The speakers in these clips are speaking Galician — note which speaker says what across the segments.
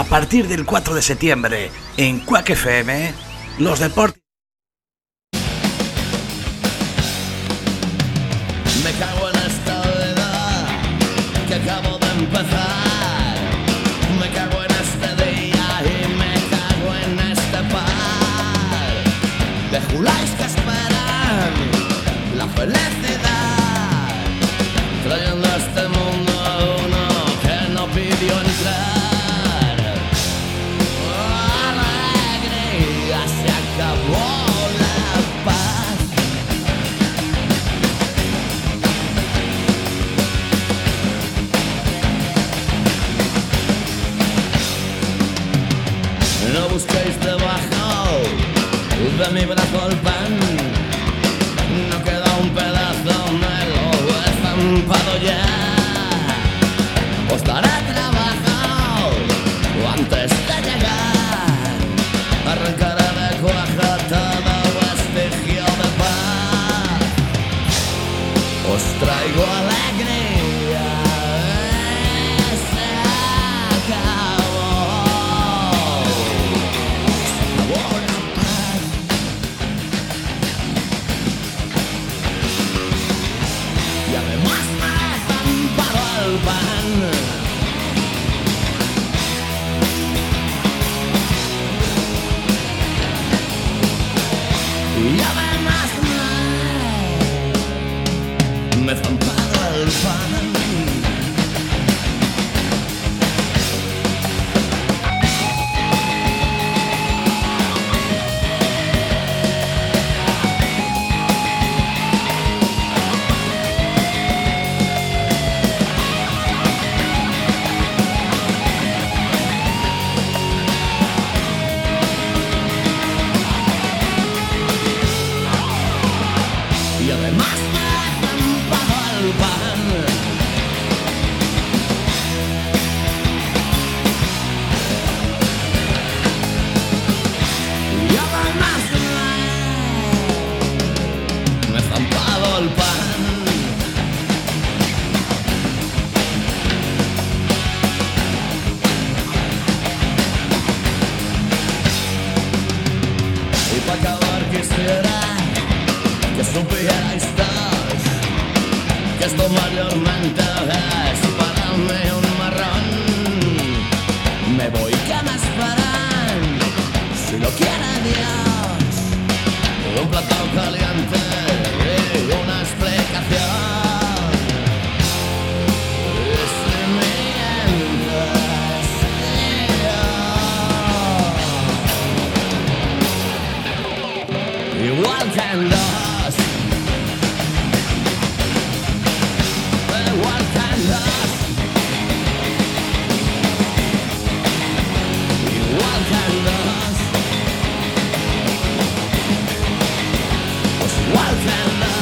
Speaker 1: partir del 4 de septiembre en Quack FM, los deportes...
Speaker 2: Me cago en esta vida que acabo de empezar. Me cago en este día y me cago en este par de juláis que esperan la felicidad, trayendo a este mundo a uno que no pidió entrar. Alegría, se acabó la paz. No busquéis debajo de mi brazo el pan. No queda un pedazo, me lo he estampado ya. Os daré trabajo antes de llegar. Arrancaré de cuaja todo vestigio de paz. Os traigo alegría. Se acabó. Y además me estampado el pan. Y además me he estampado el pan. Y además me he estampado el pan. Y además me he estampado el pan. Y para acabar quisiera que supierais todos que esto mayormente es para mí un marrón. Me voy, que me esperan, si lo quiere Dios, un plato caliente y una explicación. Y si mientes, igual que en los igual que en los igual que en los pues igual que en los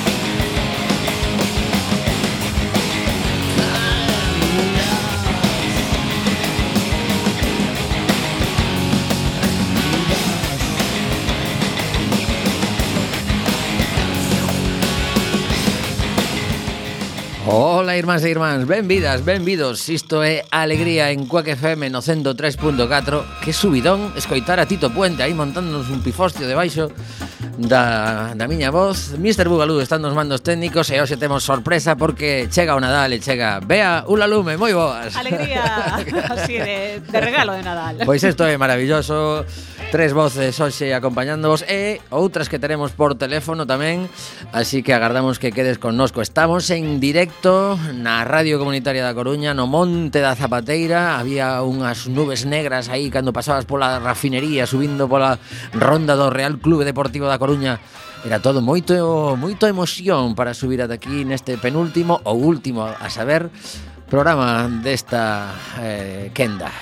Speaker 3: Ola, irmáns e irmáns, benvidas, benvidos. Isto é Alegría en Quack FM no 103.4. Que subidón escoitar a Tito Puente aí montándonos un pifostio debaixo da miña voz. Mr. Bugalú están nos mandos técnicos e hoxe temos sorpresa porque chega o Nadal e chega Bea Ulalume, moi boas.
Speaker 4: Alegría, así de regalo de Nadal.
Speaker 3: Pois isto é maravilloso. Tres voces hoxe acompañándovos e outras que teremos por teléfono tamén. Así que agardamos que quedes connosco. Estamos en directo na Radio Comunitaria da Coruña, no Monte da Zapateira. Había unhas nubes negras aí cando pasabas pola rafinería, subindo pola ronda do Real Clube Deportivo da Coruña. Era todo moito emoción para subir ata aquí neste penúltimo ou último, a saber, programa desta quenda.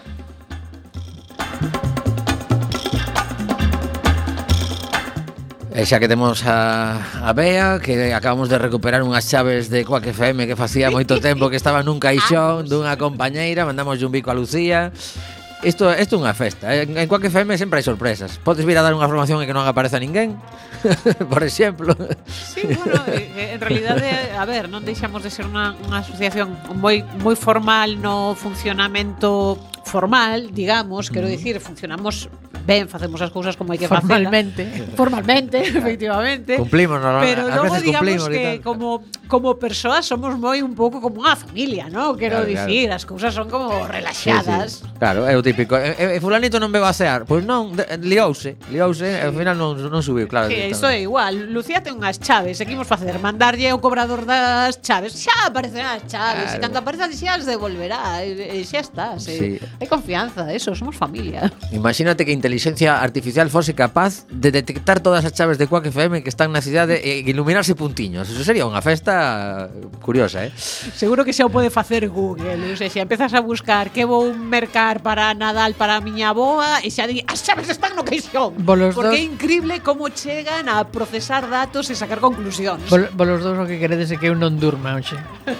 Speaker 3: E xa que temos a Bea, que acabamos de recuperar unhas chaves de Quack FM que facía moito tempo que estaba nun caixón dunha compañeira, mandamos un bico a Lucía. Isto é unha festa. En Quack FM sempre hai sorpresas. Podes vir a dar unha formación e que non apareza ninguén, por exemplo.
Speaker 4: Sí, bueno, en realidade, a ver, non deixamos de ser unha asociación moi formal no funcionamento formal, digamos, quero dicir, funcionamos ben, facemos as cousas como hai que
Speaker 5: Formalmente.
Speaker 4: Formalmente, efectivamente.
Speaker 3: Cumplimos, no,
Speaker 4: Pero
Speaker 3: ás
Speaker 4: logo
Speaker 3: veces
Speaker 4: digamos
Speaker 3: cumplimos e
Speaker 4: que
Speaker 3: tal.
Speaker 4: como persoas somos moi un pouco como unha familia, ¿no? Quero
Speaker 3: Claro,
Speaker 4: dicir, as cousas son como relaxadas.
Speaker 3: Claro, é o típico. Fulanito non veo a cear. Pois non, liouse, e ao final non subiu, claro.
Speaker 4: Que isto é igual, Lucía ten unhas chaves, e que imos facer? Mandarlle ao cobrador das chaves, xa aparecerán as chaves, e
Speaker 3: Claro.
Speaker 4: cando aparezan xa as devolverá, e xa está,
Speaker 3: Sí.
Speaker 4: hai confianza, eso, somos familia.
Speaker 3: Imagínate que a inteligencia artificial fose capaz de detectar todas as chaves de Quack FM que están na cidade e iluminarse puntiños. Eso sería unha festa curiosa, eh?
Speaker 4: Seguro que xa o pode facer Google, o sea, xa empezas a buscar que vou mercar para Nadal para a miña aboa e xa di, as chaves están no queixón.
Speaker 5: Volos
Speaker 4: Porque
Speaker 5: dos-
Speaker 4: é increíble como chegan a procesar datos e sacar conclusións.
Speaker 5: Volos dous o que queredes é que eu non durma hoxe.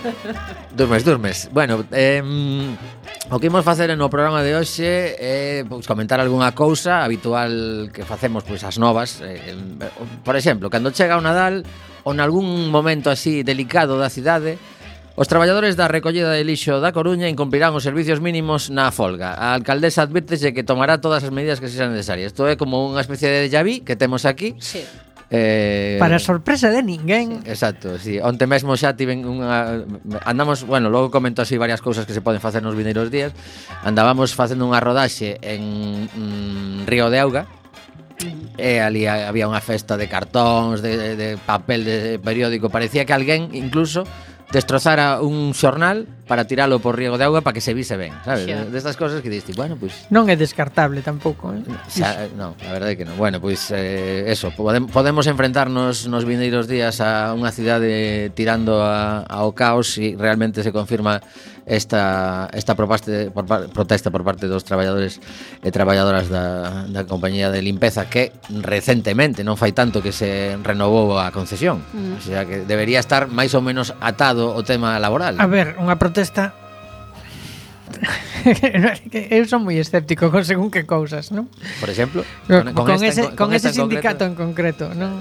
Speaker 3: Durmes. Bueno, o que imos facer no programa de hoxe é pois, comentar algunha cousa habitual que facemos pois as novas. Por exemplo, cando chega o Nadal ou nalgún momento así delicado da cidade, os traballadores da recollida de lixo da Coruña incumprirán os servicios mínimos na folga. A alcaldesa advírtese que tomará todas as medidas que sexan necesarias. Isto é como unha especie de déjà vu que temos aquí.
Speaker 4: Sí.
Speaker 5: Para sorpresa de ninguén.
Speaker 3: Exacto, sí. Onte mesmo xa tiven unha andamos, bueno, logo comento así varias cousas que se poden facer nos vindeiros días. Andábamos facendo unha rodaxe en Río de Auga. E ali había unha festa de cartóns, de papel de periódico. Parecía que alguén incluso destrozara un xornal para tiralo por Río de Auga para que se vise ben, sabes?
Speaker 4: Xa.
Speaker 3: Destas cosas que diste, bueno, pues
Speaker 5: Non é descartable tampouco,
Speaker 3: no, a verdade é que non. Bueno, pois eso, podemos enfrentarnos nos vindeiros días a unha cidade tirando ao caos e realmente se confirma esta protesta por parte dos traballadores e traballadoras da compañía de limpeza que recentemente, non fai tanto que se renovou a concesión. O sea que debería estar máis ou menos atado o tema laboral.
Speaker 5: A ver, unha protesta eu son moi escéptico con según que cousas, non?
Speaker 3: Por exemplo,
Speaker 5: Con
Speaker 3: esta
Speaker 5: ese
Speaker 3: en
Speaker 5: sindicato
Speaker 3: concreto.
Speaker 5: en concreto, non?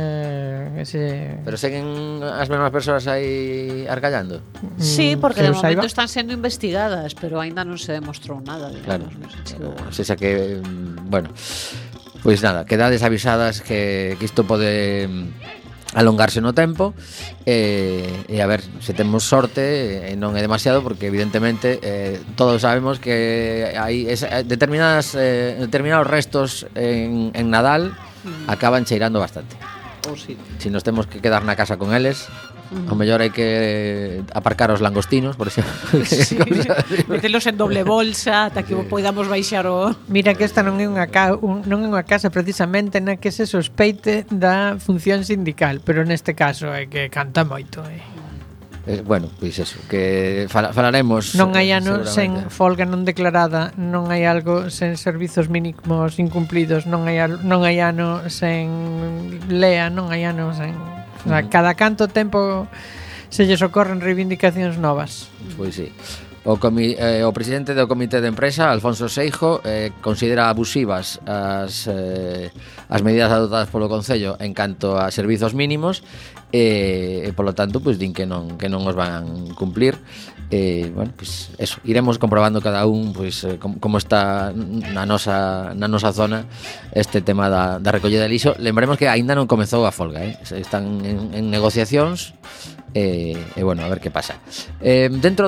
Speaker 3: Pero seguen as mesmas persoas aí argallando.
Speaker 4: Sí, porque
Speaker 5: que
Speaker 4: de
Speaker 5: eu saiba.
Speaker 4: momento están sendo investigadas, pero aínda non se demostrou nada,
Speaker 3: Claro.
Speaker 4: digamos, non se chegou a-
Speaker 3: O sea que, bueno, pois nada, quedades avisadas que isto pode alongarse no tempo e a ver se temos sorte e non é demasiado porque evidentemente todos sabemos que hai determinados restos en Nadal acaban cheirando bastante.
Speaker 4: Ou sí.
Speaker 3: Si nos temos que quedar na casa con eles, o mellor hai que aparcar os langostinos, por exemplo.
Speaker 4: Sí. Metelos en doble bolsa ata que podamos baixar o...
Speaker 5: Mira que esta non é unha casa precisamente na que se sospeite da función sindical, pero neste caso é que canta moito,
Speaker 3: Bueno, pois eso, que falaremos.
Speaker 5: Non hai ano sen
Speaker 3: seguramente.
Speaker 5: folga non declarada, non hai algo sen servizos mínimos incumplidos, non hai ano sen lea, non hai ano sen... O sea, cada canto tempo se lles ocorren reivindicacións novas.
Speaker 3: Pois sí. O presidente do comité de empresa, Alfonso Seijo, considera abusivas as medidas adoptadas polo Concello en canto a servizos mínimos e polo tanto, pois din que non os van cumplir. Bueno, pois eso, iremos comprobando cada un pois como está na nosa zona este tema da recollida de lixo. Lembremos que aínda non comezou a folga, están en negociacións. E bueno, a ver que pasa. Dentro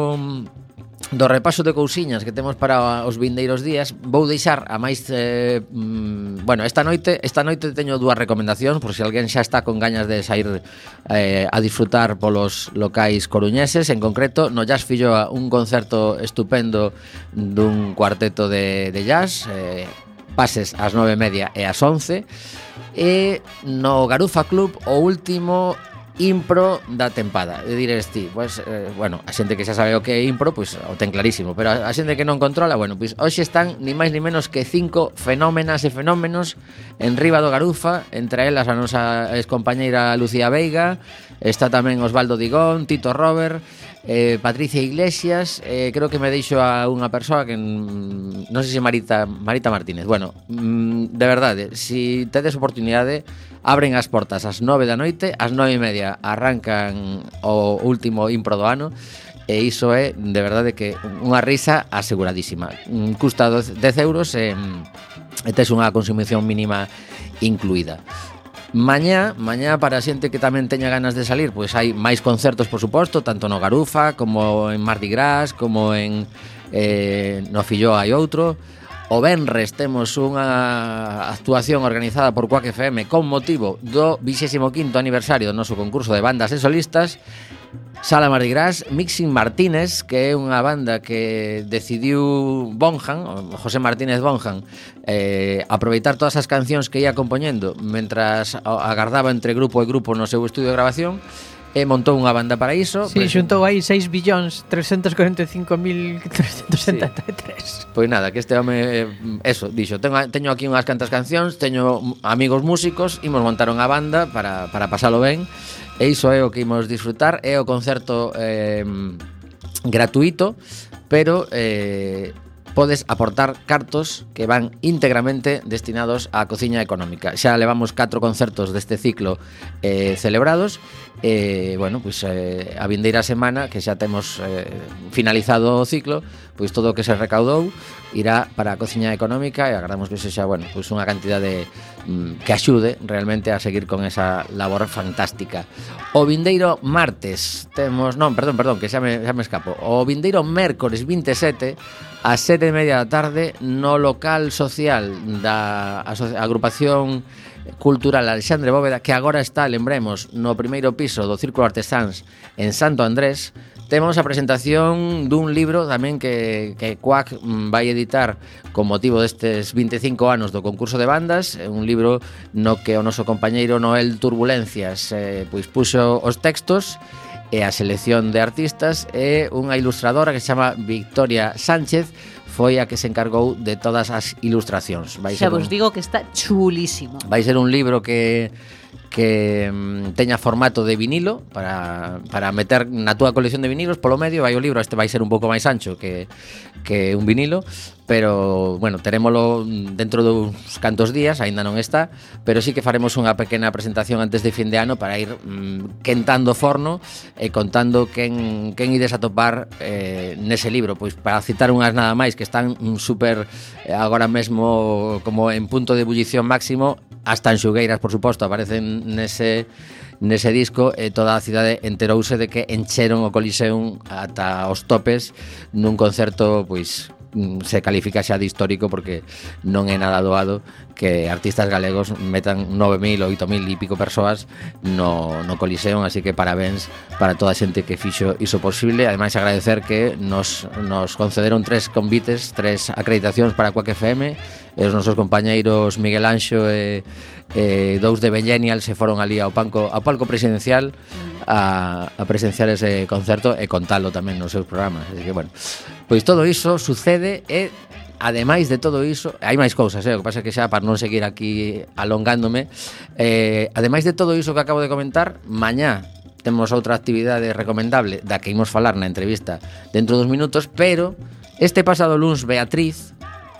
Speaker 3: do repaso de cousiñas que temos para os vindeiros días, vou deixar a máis bueno, esta noite teño dúas recomendacións por se alguén xa está con gañas de sair a disfrutar polos locais coruñeses. En concreto, no Jazz Filloa, un concerto estupendo dun cuarteto de jazz, pases ás 9:30 e ás 11, e no Garufa Club o último impro da tempada. E diredes ti, pues, bueno, a xente que xa sabe o que é impro, pois o ten clarísimo, pero a xente que non controla, bueno, pois hoxe están ni máis ni menos que 5 fenómenas e fenómenos en riba do Garufa, entre elas a nosa excompañeira Lucía Veiga, está tamén Osvaldo Digón, Tito Robert, Patricia Iglesias, creo que me deixo a unha persoa que non sei se Marita Martínez. Bueno, de verdade, si tedes oportunidade, abren as portas ás 9 da noite, ás 9:30 arrancan o último impro do ano, e iso é de verdade que unha risa aseguradísima. Custa 10 euros e tes unha consumición mínima incluída. Mañá para a xente que tamén teña ganas de salir, pois hai máis concertos, por suposto, tanto no Garufa como en Mardi Gras, como en no Filloa hai outro. O venres temos unha actuación organizada por Quack FM con motivo do 25º aniversario do noso concurso de bandas e solistas. Sala Mardi Gras, Mixing Martínez, que é unha banda que decidiu Bonjan, José Martínez Bonjan, aproveitar todas as cancións que ia compoñendo mentras agardaba entre grupo e grupo no seu estudio de grabación, e montou unha banda para iso.
Speaker 5: Sí, xuntou aí 6.345.373.
Speaker 3: Pois nada, que este home, eso, dixo, teño aquí unhas cantas cancións, teño amigos músicos, imos montar unha banda para pasalo ben, e iso é o que imos disfrutar. É o concerto gratuito, pero podes aportar cartos que van íntegramente destinados á cociña económica. Xa levamos 4 concertos deste ciclo celebrados. Bueno, pois a vindeira semana, que xa temos finalizado o ciclo, pois todo o que se recaudou irá para a cociña económica, e agardamos que sexa, bueno, pois unha cantidade que axude realmente a seguir con esa labor fantástica. O vindeiro martes temos, perdón, que xa me escapo. O vindeiro mércores 27 ás 7:30 da tarde no local social da agrupación cultural Alexandre Bóveda, que agora está, lembremos, no primeiro piso do Círculo Artesáns en Santo Andrés. Temos a presentación dun libro tamén que Quack vai editar con motivo destes 25 anos do concurso de bandas, un libro no que o noso compañeiro Noel Turbulencias pois puxo os textos e a selección de artistas, e unha ilustradora que se chama Victoria Sánchez foi a que se encargou de todas as ilustracións.
Speaker 4: Xa vos digo que está chulísimo.
Speaker 3: Vai ser un libro que teña formato de vinilo para meter na túa colección de vinilos. Polo medio vai o libro, este vai ser un pouco máis ancho que un vinilo, pero bueno, terémolo dentro dos cantos días, aínda non está, pero sí que faremos unha pequena presentación antes de fin de ano para ir quentando forno e contando quen ides a topar nese libro. Pois para citar unhas nada máis que están super agora mesmo como en punto de ebullición máximo, as tanxugueiras, por suposto, aparecen nese disco, e toda a cidade enterouse de que encheron o Coliseum ata os topes nun concerto, pois se califica xa de histórico, porque non é nada doado que artistas galegos metan 9.000 ou 8.000 e pico persoas no Coliseum, así que parabéns para toda a xente que fixo iso posible. Ademais, agradecer que nos concederon 3 convites, 3 acreditacións para Quack FM, e os nosos compañeiros Miguel Anxo e 2 de Bellenial se foron ali ao palco presidencial a presenciar ese concerto e contalo tamén nos seus programas. Así que, bueno, pois todo iso sucede, e ademais de todo iso, hai máis cousas, o que pasa é que xa para non seguir aquí alongándome, ademais de todo iso que acabo de comentar, mañá temos outra actividade recomendable da que imos falar na entrevista dentro dos minutos, pero este pasado luns, Beatriz,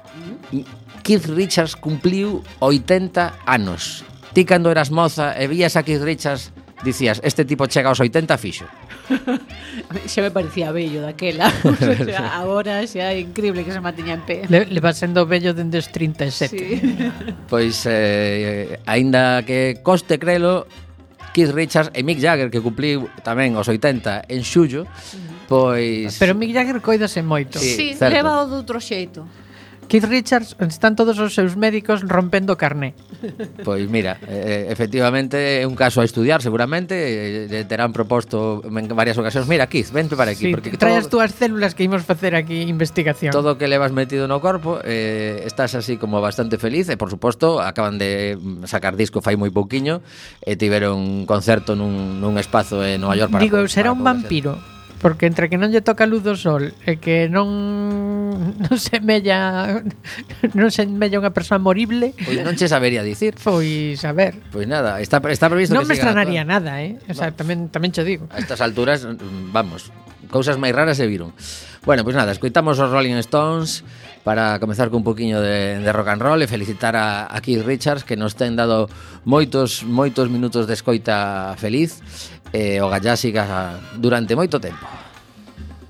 Speaker 3: Keith Richards cumpliu 80 anos. Ti cando eras moza e vías a Keith Richards dicías, este tipo chega aos 80 fixo.
Speaker 4: Xa me parecía bello daquela. O sea, agora xa é increíble que se manteña en pé.
Speaker 5: Le va sendo bello dende os 37.
Speaker 4: Sí.
Speaker 3: Pois, aínda que coste crelo, Keith Richards e Mick Jagger, que cumpliu tamén os 80 en xullo, pois...
Speaker 5: Pero Mick Jagger coídase moito.
Speaker 4: Sí,
Speaker 3: certo.
Speaker 4: leva o doutro xeito.
Speaker 5: Keith Richards, están todos os seus médicos rompendo carné.
Speaker 3: Pois mira, efectivamente é un caso a estudiar, seguramente terán proposto en varias ocasións. Mira, Keith, vente para aquí,
Speaker 5: Sí,
Speaker 3: porque
Speaker 5: trae as túas células que imos facer aquí investigación.
Speaker 3: todo o que levas metido no corpo, estás así como bastante feliz, e por suposto acaban de sacar disco fai moi pouquiño, e tiveron un concerto nun espazo en Nova York para
Speaker 5: Digo, será un
Speaker 3: poder ser.
Speaker 5: vampiro. Porque entre que non lle toca a luz do sol e que non se mella unha persoa morible,
Speaker 3: Pois non che sabería dicir.
Speaker 5: pois a ver.
Speaker 3: Pois nada, está previsto
Speaker 5: Non
Speaker 3: que
Speaker 5: me
Speaker 3: sigan
Speaker 5: extrañaría
Speaker 3: actuando.
Speaker 5: nada, O sea, tamén cho digo.
Speaker 3: A estas alturas, vamos, cousas máis raras se viron. Bueno, pois nada, escoitamos os Rolling Stones para comezar con un poquinho de rock and roll e felicitar a Keith Richards, que nos ten dado moitos minutos de escoita feliz, e o gallá siga durante moito tempo.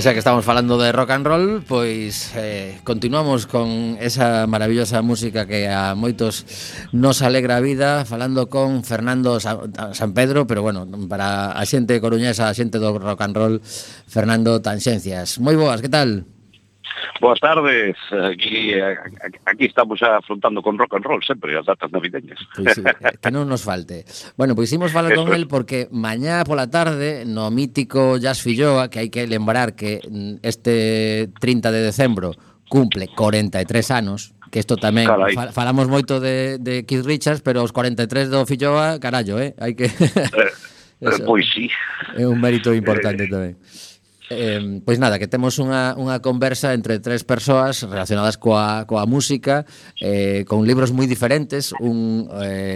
Speaker 3: xa que estamos falando de rock and roll, pois continuamos con esa maravillosa música que a moitos nos alegra a vida, falando con Fernando San Pedro, pero bueno, para a xente coruñesa, a xente do rock and roll, Fernando Tanxencias. Moi boas, que tal?
Speaker 6: Boas tardes, aquí estamos xa afrontando con rock and roll sempre as datas navideñas.
Speaker 3: Pois sí, que non nos falte. Bueno, pois imos falar con el porque mañá pola tarde no mítico Jazz Filloa, que hai que lembrar que este 30 de decembro cumple 43 anos, que isto tamén falamos moito de Keith Richards, pero os 43 do Filloa, carallo, hai que
Speaker 6: pois sí.
Speaker 3: É un mérito importante tamén. Pois nada, que temos unha conversa entre tres persoas relacionadas coa música, con libros moi diferentes. Un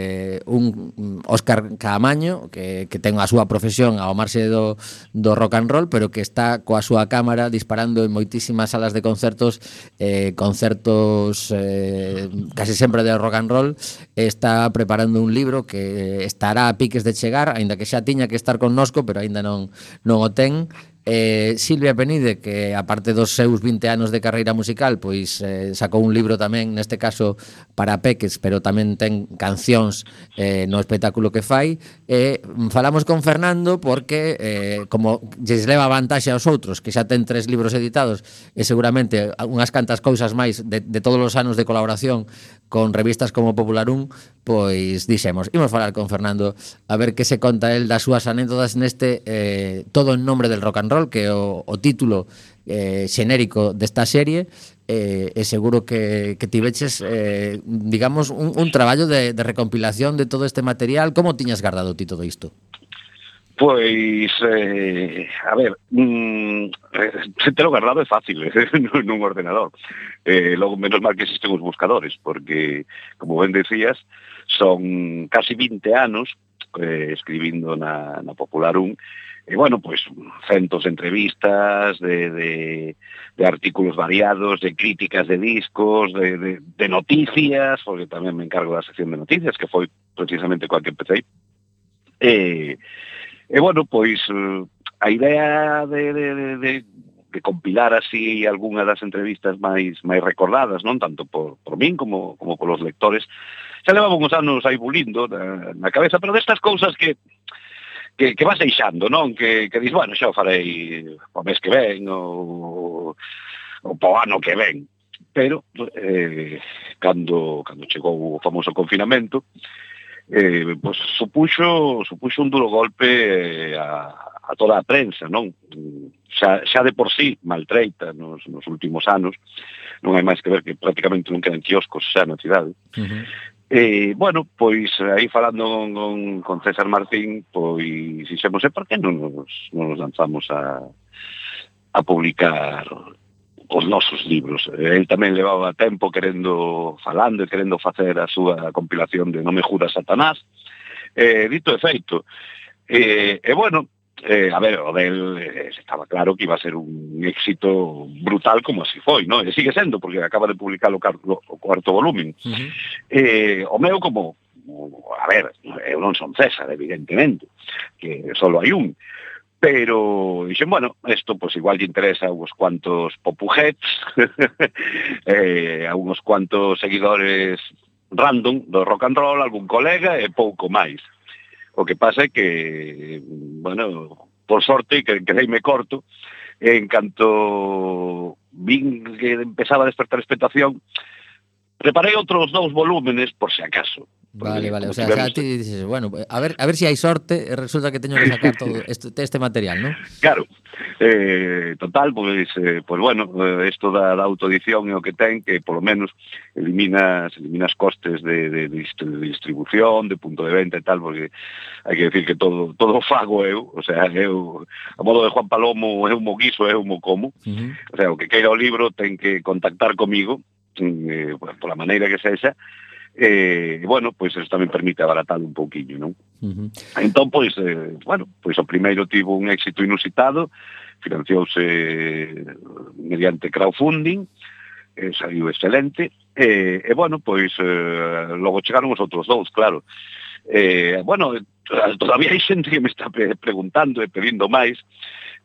Speaker 3: Óscar Caamaño que ten a súa profesión ao marxe do rock and roll, pero que está coa súa cámara disparando en moitísimas salas de concertos, casi sempre de rock and roll. Está preparando un libro que estará a piques de chegar, aínda que xa tiña que estar connosco, pero aínda non o ten. Silvia Penide, que aparte dos seus 20 anos de carreira musical, pois sacou un libro tamén, neste caso para peques, pero tamén ten cancións no espectáculo que fai. Falamos con Fernando porque como lles leva vantaxe aos outros, que xa ten 3 libros editados e seguramente unhas cantas cousas máis de todos os anos de colaboración con revistas como Popular 1, pois dixemos, imos falar con Fernando a ver que se conta el das súas anécdotas neste Todo en nombre del rock and roll, que é o título xenérico desta serie, e seguro que tiveches digamos un traballo de recompilación de todo este material. Como tiñas guardado ti todo isto?
Speaker 6: Pois, a ver, telo guardado é fácil nun ordenador. Logo, menos mal que existen os buscadores, porque, como ben decías, son casi 20 anos escribindo na Popular 1, e, bueno, pois, centos de entrevistas, de artículos variados, de críticas de discos, de noticias, porque tamén me encargo da sección de noticias, que foi precisamente coa que empecé. E, bueno, pois, a idea de compilar así algunha das entrevistas máis recordadas, non tanto por min como polos lectores, xa levaba uns anos aí bulindo na cabeza, pero destas cousas que vas deixando, non? Que dis, bueno, xa o farei o mes que ven ou po ano que ven. Pero, cando chegou o famoso confinamento, pues supuxo un duro golpe a toda a prensa, non? Xa de por sí maltreita nos últimos anos, non hai máis que ver que prácticamente non quedan quioscos xa na cidade. Bueno, pois aí falando con César Martín, pois dixemos, por que non nos lanzamos a publicar os nosos libros? El tamén levaba tempo falando e querendo facer a súa compilación de Non me juras Satanás. Dito e feito. E bueno, a ver, o del estaba claro que iba a ser un éxito brutal, como así foi, non? E sigue sendo, porque acaba de publicar o cuarto volumen. O meu como, a ver, eu non son César, evidentemente, que solo hai un. Pero dixen, bueno, isto pues igual lle interesa a uns cuantos popuheads, a uns cuantos seguidores random do rock and roll, algún colega e pouco máis. O que pasa é que, bueno, por sorte, que quedeime corto, en canto vin que empezaba a despertar expectación, preparei outros 2 volúmenes por si acaso.
Speaker 3: Vale, o sea, xa ti dices, bueno, a ver si hai sorte e resulta que teño que sacar todo este material, ¿no?
Speaker 6: Claro, total, pues bueno, isto da autoedición é o que ten, que polo menos eliminas costes de distribución, de punto de venta e tal, porque hai que decir que todo fago eu, o sea, eu, a modo de Juan Palomo, eu mo guiso, eu mo como, o sea, o que queira o libro ten que contactar comigo, pola maneira que sexa. Bueno, pois eso tamén permite abaratar un pouquiño, non? Entón, pois, bueno, pois o primeiro tivo un éxito inusitado, financiouse mediante crowdfunding, saiu excelente, e bueno, pois, logo chegaron os outros 2, claro. Bueno, todavía hai xente que me está preguntando e pedindo máis,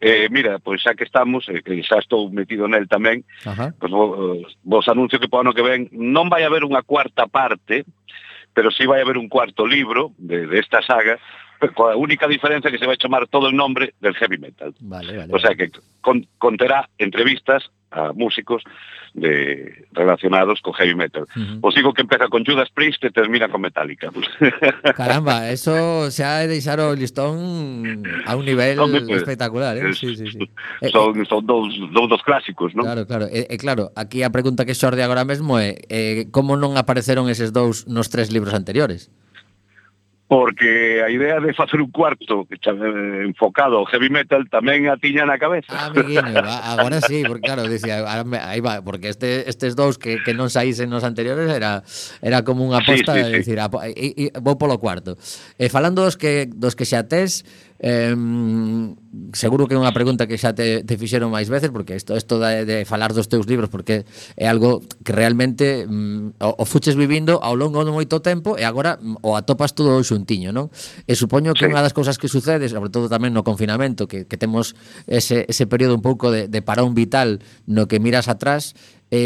Speaker 6: mira, pois xa que estamos, que xa estou metido nel tamén,
Speaker 3: Ajá.
Speaker 6: pois vos anuncio que po ano que ven non vai haber unha cuarta parte, pero sí vai haber un cuarto libro de esta saga, coa única diferencia que se vai chamar todo el nombre del heavy metal.
Speaker 3: Vale.
Speaker 6: O sea que conterá entrevistas a músicos relacionados co heavy metal. Os digo que empeza con Judas Priest e termina con Metallica.
Speaker 3: Caramba, eso xa é deixar o listón a un nivel espectacular, eh? Sí.
Speaker 6: Son dous dos clásicos, non?
Speaker 3: Claro. Claro, aquí a pregunta que xorde agora mesmo é como non apareceron eses dous nos 3 libros anteriores?
Speaker 6: Porque a idea de facer un cuarto enfocado ao heavy metal tamén a tiña na cabeza.
Speaker 3: Amiguiño, agora sí, porque claro, decía, aí va, porque estes dous que non saísen nos anteriores era como unha aposta de decir, vou polo cuarto. Falando dos que xa tes, seguro que é unha pregunta que xa te fixeron máis veces, porque isto de falar dos teus libros, porque é algo que realmente o fuches vivindo ao longo de moito tempo e agora o atopas todo xuntiño, non? E supoño que unha das cousas que sucede, sobre todo tamén no confinamento, que temos ese período un pouco de parón vital no que miras atrás,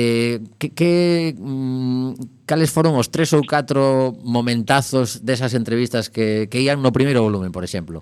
Speaker 3: cales foron os 3 ou 4 momentazos desas entrevistas que ían no primeiro volumen, por exemplo?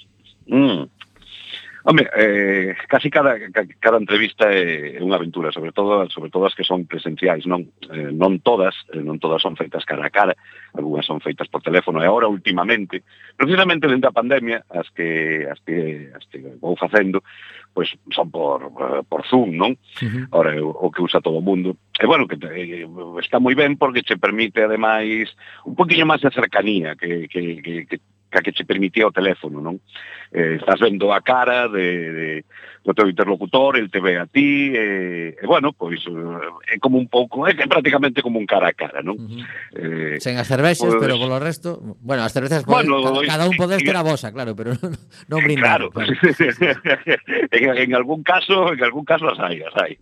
Speaker 6: Hombre, casi cada entrevista é unha aventura, sobre todo as que son presenciais, non todas son feitas cara a cara, algunhas son feitas por teléfono, e agora últimamente, precisamente dentro da pandemia, as que vou facendo, pois son por Zoom, non? Ahora o que usa todo o mundo. E bueno, que está moi ben porque che permite ademais un poquinho máis de cercanía que che permitía o teléfono, non? Estás vendo a cara do teu interlocutor, el te ve a ti, e bueno, pois é como un pouco, é prácticamente como un cara a cara, non?
Speaker 3: Sen as cervexas, pero polo resto, bueno, as cervezas cada un podes ter a vosa, claro, pero non brindar.
Speaker 6: Claro. En algún caso as hai.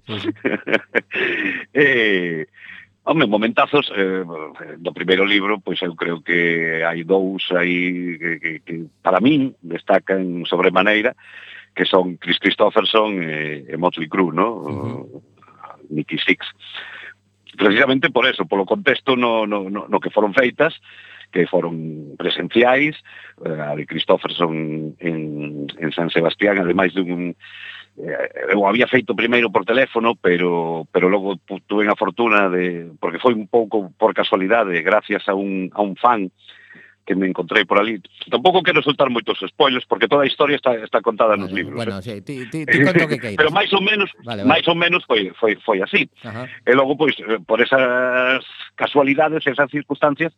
Speaker 6: Home, momentazos do primeiro libro, pois eu creo que hai dous aí que para min destacan sobremaneira, que son Chris Christopherson e Motley Crue, no? Nicky Six. Precisamente por eso, polo contexto no que foron feitas, que foron presenciais, a de Christopherson en San Sebastián, ademais dun eu había feito primeiro por teléfono, pero logo tuve a fortuna porque foi un pouco por casualidade, gracias a un fan que me encontrei por ali. Tampouco quero soltar moitos spoilers, porque toda a historia está contada nos libros.
Speaker 3: Bueno, sí, ti conto que queiras.
Speaker 6: Pero máis ou menos foi así. E logo, pois, por esas casualidades, esas circunstancias,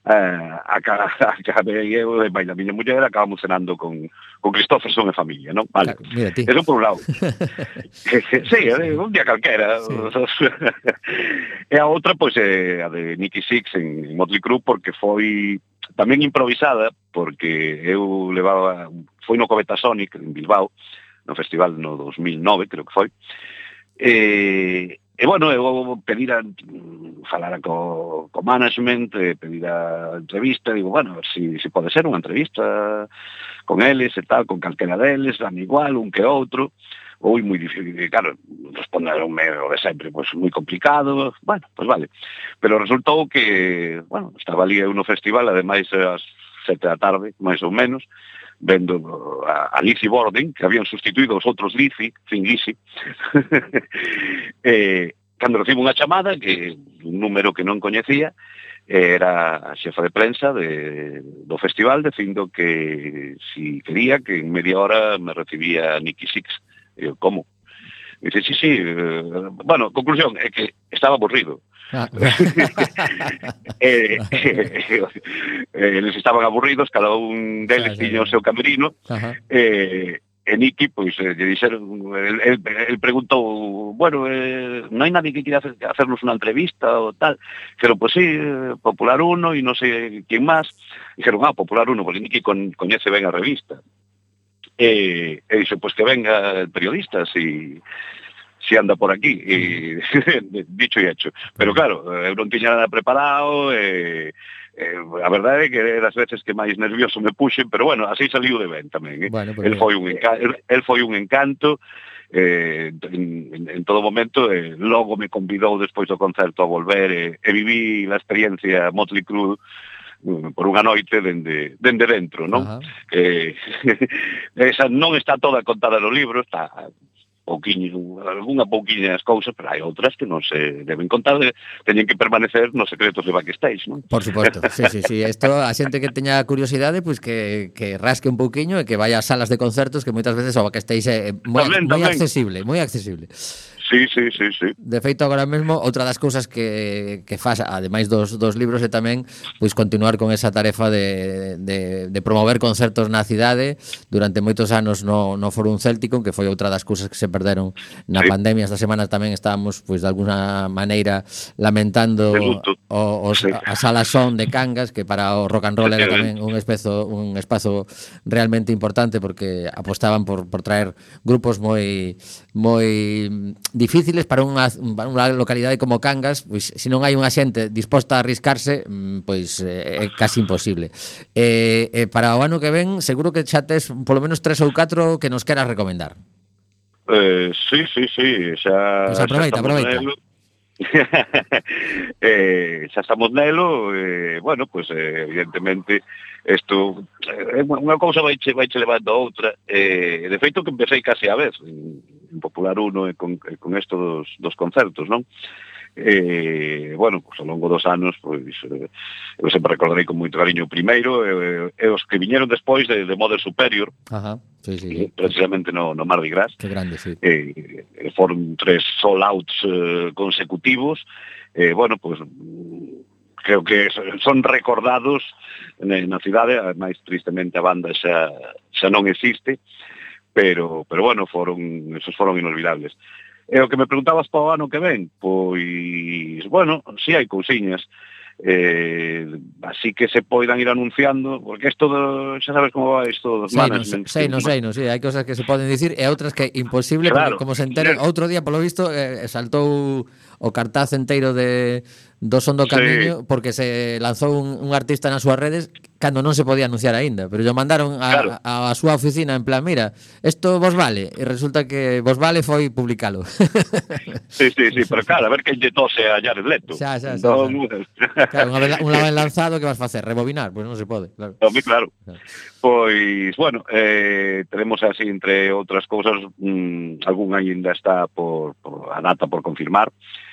Speaker 6: acabei eu e a miña muller acabamos cenando con Christopherson e familia, non? Vale.
Speaker 3: Mira ti.
Speaker 6: Eso por un lado. Sí, un día calquera. Sí. E a outra, pois, a de Nicky Six en Motley Crue, porque foi tamén improvisada, porque eu foi no Coveta Sonic en Bilbao, no festival no 2009, creo que foi. E bueno, eu falara co management, pedir a entrevista, digo, bueno, a ver si pode ser unha entrevista con eles e tal, con calquera deles, dan igual, un que outro, ou moi difícil, claro, responderonme o de sempre, pois moi complicado, bueno, pois vale. Pero resultou que, bueno, estaba ali eu no festival, ademais ás 7 da tarde, máis ou menos, vendo a Lizzy Borden, que habían sustituído os outros Lizzy, Thin Lizzy, cando recibo unha chamada, que un número que non coñecía, era a xefa de prensa do festival, dicindo que si quería que en media hora me recibía Nicky Six. E eu, como? E dice, sí, bueno, conclusión, é que estaba aburrido. Eles estaban aburridos, cada un deles tiña o seu camerino, e Nicky, pois, lle dixeron, el preguntou, bueno, non hai nadie que quiera hacernos unha entrevista ou tal. Dijeron, pues sí, Popular 1 e non sei quién máis. Dijeron, Popular 1, porque Nicky coñece ben a revista. E dixo, pues que venga el periodista, si anda por aquí, dicho e hecho. Pero claro, eu non tiña nada preparado, a verdade é que é das veces que máis nervioso me puxen, pero bueno, así saliu de ben tamén,
Speaker 3: Bueno, pues
Speaker 6: el foi un encanto, en todo momento, logo me convidou despois do concerto a volver, e viví a experiencia Motley Crue por unha noite dende dentro, non?
Speaker 3: Ajá.
Speaker 6: Esa non está toda contada no libro, está algunha pouquiña as cousas, pero hai outras que non se deben contar, teñen que permanecer nos secretos de backstage, non?
Speaker 3: Por suposto, sí. Isto a xente que teña curiosidade, pois que rasque un pouquiño e que vaya ás salas de concertos, que moitas veces o backstage é moi accesible, moi accesible.
Speaker 6: Sí.
Speaker 3: De feito, agora mesmo, outra das cousas que faz, ademais dos libros, é tamén pois continuar con esa tarefa de promover concertos na cidade. Durante moitos anos no Fórum Céltico, que foi outra das cousas que se perderon na pandemia. Esta semana tamén estábamos, pois, de alguna maneira lamentando a sala Son de Cangas, que para o rock and roll era tamén un espazo realmente importante, porque apostaban por traer grupos moi difíciles para unha localidade como Cangas. Pois se non hai unha xente disposta a arriscarse, pois é casi imposible. Para o ano que ven, seguro que xa tes polo menos 3 ou 4 que nos queras recomendar.
Speaker 6: Sí, xa...
Speaker 3: Pois aproveita.
Speaker 6: Xa estamos nelo, bueno, pues evidentemente isto unha cousa vai levando a outra, de feito que empecé casi a vez en Popular 1 con esto dos concertos, non? Bueno, pues ao longo dos anos, pois eu sempre recordarei con moito cariño o primeiro, e os que viñeron despois de Mother Superior.
Speaker 3: Ajá, sí.
Speaker 6: Precisamente no Mardi Gras.
Speaker 3: Que grande, sí.
Speaker 6: Foron 3 sold-outs consecutivos. Bueno, pues creo que son recordados na cidade. Máis tristemente a banda xa non existe, pero bueno, esos foron inolvidables. E o que me preguntabas para o ano que ven, pois, bueno, si hai cousiñas, así que se poidan ir anunciando, porque isto xa sabes como va isto dos management.
Speaker 3: Sei, hai cousas que se poden dicir e outras que é imposible, claro, porque como se enteren, outro día, polo visto, saltou o cartaz enteiro do Son do Camiño, porque se lanzou un artista nas súas redes cando non se podía anunciar aínda, pero yo mandaron a súa oficina en plan, mira, isto vos vale, e resulta que vos vale foi publicalo.
Speaker 6: Sí, pero claro, a ver que lle tose a Jared Leto.
Speaker 3: Xa. Claro, unha vez lanzado, que vas facer? Rebobinar? Pois non se pode, claro.
Speaker 6: Claro. Pois, bueno, tenemos así, entre outras cousas, algún aínda está por a data por confirmar,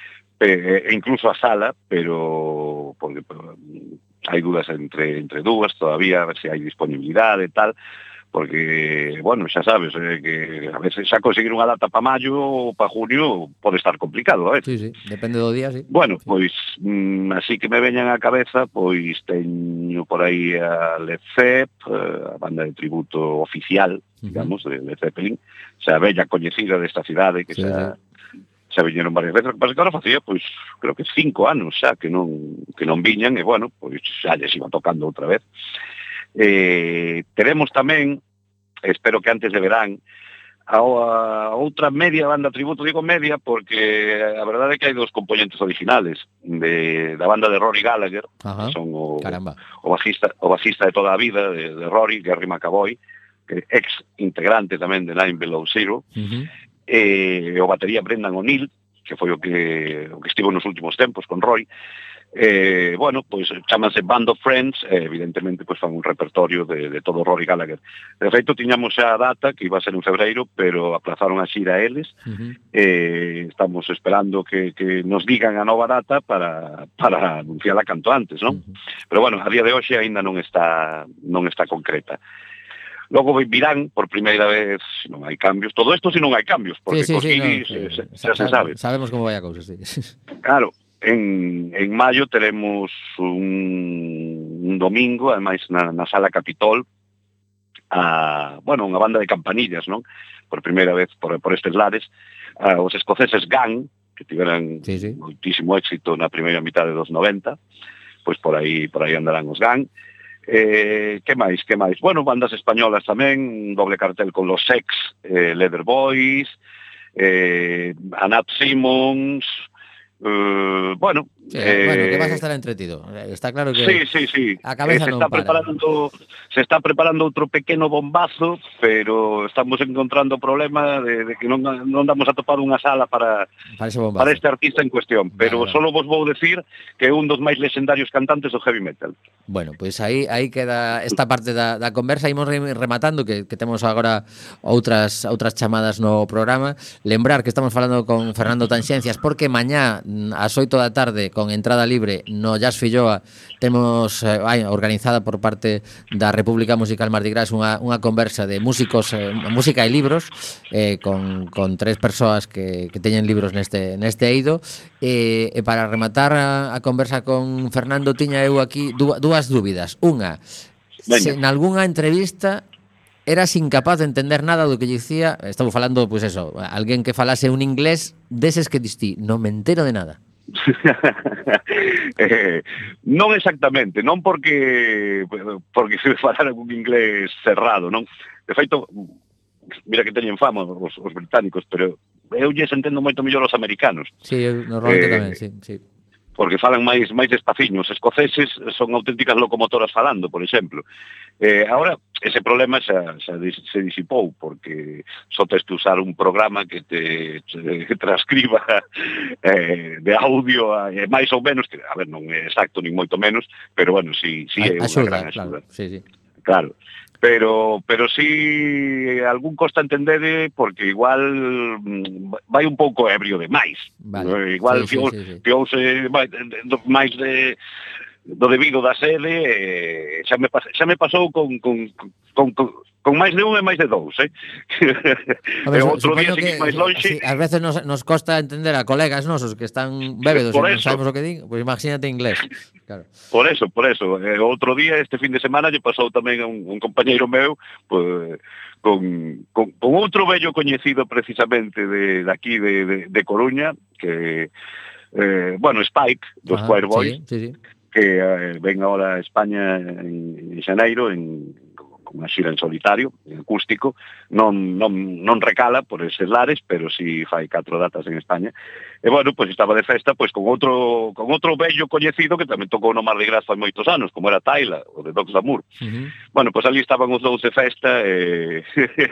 Speaker 6: e incluso a sala, pero porque hai dudas entre dúas todavía, a ver se hai disponibilidade e tal, porque, bueno, xa sabes, que a veces xa conseguir unha data para maio ou para junio pode estar complicado, a ver.
Speaker 3: Sí, depende do día, sí.
Speaker 6: Bueno, pois, así que me veñan á cabeza, pois teño por aí a Led Zepp, a banda de tributo oficial, digamos, de Led Zeppelin, xa bella coñecida desta cidade, que xa viñeron varias veces. O que pasa que ahora facía, pois, creo que 5 anos xa que non viñan, e bueno, pois xa lles iba tocando outra vez. Teremos tamén, espero que antes de verán, a outra media banda tributo. Digo media porque a verdade é que hai 2 componentes originales da banda de Rory Gallagher.
Speaker 3: Ajá.
Speaker 6: Que son o bajista de toda a vida de Rory, Gary McAvoy, que ex integrante tamén de Nine Below Zero. E o batería Brendan O'Neill, que foi o que estivo nos últimos tempos con Roy. Bueno, pois chámanse Band of Friends, evidentemente pois fan un repertorio de todo Rory Gallagher. De feito, tiñamos xa a data, que iba a ser en febreiro, pero aplazaron a xira a eles. Estamos esperando que nos digan a nova data para anunciarla canto antes, non? Pero bueno, a día de hoxe aínda non está concreta. Logo virán por primeira vez, se non hai cambios, todo isto se non hai cambios, porque cos guiris xa se sabe.
Speaker 3: Sabemos como vai a cousa, sí.
Speaker 6: Claro, en maio teremos un domingo, ademais na Sala Capitol, unha banda de campanillas, non? Por primeira vez por estes lares, os escoceses Gang, que tiveran moitísimo éxito na primeira mitad dos 90, pois por aí andarán os Gang. Que máis? Bueno, bandas españolas tamén, un doble cartel con los Sex, Leather Boys, Anat Simmons, bueno,
Speaker 3: Sí, bueno, que vas a estar entretido. Está claro que
Speaker 6: Sí.
Speaker 3: a cabeza
Speaker 6: se
Speaker 3: non
Speaker 6: está
Speaker 3: para.
Speaker 6: preparando outro pequeno bombazo, pero estamos encontrando o problema de que non damos a topar unha sala para
Speaker 3: Para ese bombazo.
Speaker 6: este artista en cuestión, pero
Speaker 3: Vale.
Speaker 6: solo vos vou decir que é un dos máis lexendarios cantantes do heavy metal.
Speaker 3: Bueno, pois aí queda esta parte da conversa. Imos rematando que temos agora outras chamadas no programa. Lembrar que estamos falando con Fernando Tanxencias porque mañá ás 8 da tarde con entrada libre no Jazz Filloa temos organizada por parte da República Musical Mardi Gras unha conversa de músicos, música e libros con tres persoas que teñen libros neste eido e para rematar a conversa con Fernando tiña eu aquí dúas dúbidas. Unha, se en algunha entrevista eras incapaz de entender nada do que lle dicía, estamos falando, pois eso, alguén que falase un inglés deses que distí, non me entero de nada.
Speaker 6: Non exactamente, non porque se falara un inglés cerrado, non? De feito, mira que teñen fama os británicos, pero eu lles entendo moito mellor os americanos.
Speaker 3: Sí, normalmente tamén, sí.
Speaker 6: Porque falan máis despaciños. Os escoceses son auténticas locomotoras falando, por exemplo. Ahora, ese problema se disipou, porque só tes que usar un programa que te transcriba de audio, máis ou menos, que, a ver, non é exacto, nin moito menos, pero, bueno, sí é unha gran axuda.
Speaker 3: Claro, sí.
Speaker 6: Claro. Pero sí algún costa entender porque igual vai un pouco ebrio demais.
Speaker 3: Vale.
Speaker 6: Igual fiouse máis do debido da sede, xa me pasou con máis de un e máis de dous,
Speaker 3: Ver,
Speaker 6: outro día seguir máis lonxe.
Speaker 3: Ás veces nos costa entender a colegas nosos que están bébedos e non sabemos o que din, pois imagínate inglés. Claro.
Speaker 6: Por eso. Outro día, este fin de semana, lle pasou tamén a un compañeiro meu, pues, con outro vello coñecido precisamente de aquí de Coruña, que, Spike, dos Choir Boys,
Speaker 3: sí.
Speaker 6: que ven ahora a España en xaneiro, con unha xira en solitario, en acústico, non recala por eses lares, pero si fai 4 datas en España. E, pois estaba de festa pois con outro vello coñecido que tamén tocou no Mardi Gras fai moitos anos, como era Tyla, o de Dogs d'Amour. Pois ali estaban os dous de festa e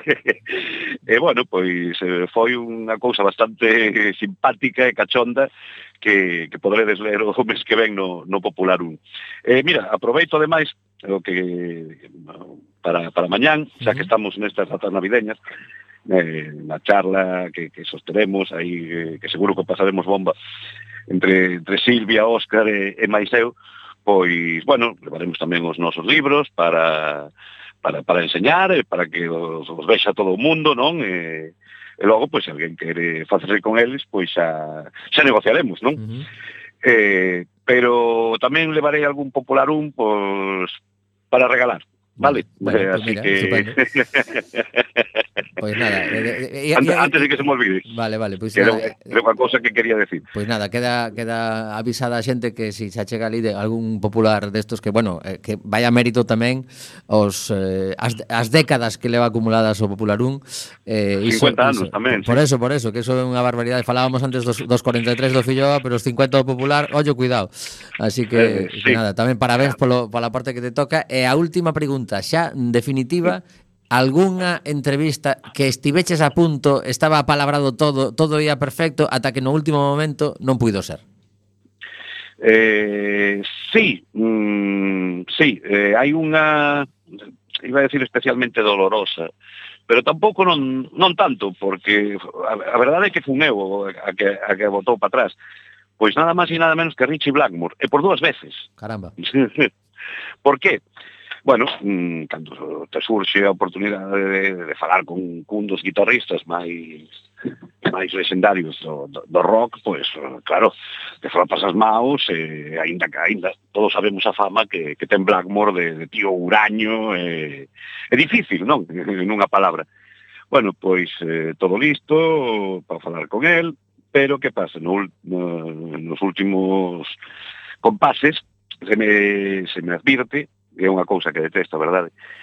Speaker 6: pois foi unha cousa bastante simpática e cachonda que poderedes ler o mes que ven no Popular 1. Mira, aproveito ademais o que para mañán, xa que estamos nestas datas navideñas, na charla que sosteremos aí, que seguro que pasaremos bomba entre Silvia, Óscar e máis eu, pois, levaremos tamén os nosos libros para enseñar, para que os vexa todo o mundo, non? E logo, pois, se alguén quere facerse con eles, pois xa negociaremos, non? Pero tamén levarei algún Popular 1, pois, para regalar. Vale, así
Speaker 3: mira,
Speaker 6: que...
Speaker 3: Pois nada,
Speaker 6: antes de que se me olvide.
Speaker 3: Vale, pois
Speaker 6: era unha cousa que quería decir.
Speaker 3: Pois nada, queda avisada a xente que si se achega ali de algún popular destos que, que vaya mérito tamén as décadas que leva acumuladas o Popular 1.
Speaker 6: 50 anos tamén.
Speaker 3: Por eso, que eso é unha barbaridade. Falábamos antes dos 43 do Filloa, pero os 50 do Popular, ollo, cuidado. Así que nada, tamén parabéns pola parte que te toca. E a última pregunta, xa definitiva, algunha entrevista que estiveches a punto, estaba apalabrado todo ia perfecto, ata que no último momento non puido ser?
Speaker 6: Sí, hai unha, iba a decir especialmente dolorosa, pero tampouco non tanto, porque a verdade é que fun eu a que botou para atrás. Pois nada máis e nada menos que Richie Blackmore, e por 2 veces.
Speaker 3: Caramba.
Speaker 6: Por qué? Cando te surxe a oportunidade de falar con un dos guitarristas máis lexendarios do rock, pois, claro, te frotas as maus, aínda todos sabemos a fama que ten Blackmore de tío huraño, é difícil, non? Nunha palabra. Pois, todo listo para falar con el, pero que pasa? Nos últimos compases se me advirte, é unha cousa que detesto, a verdade,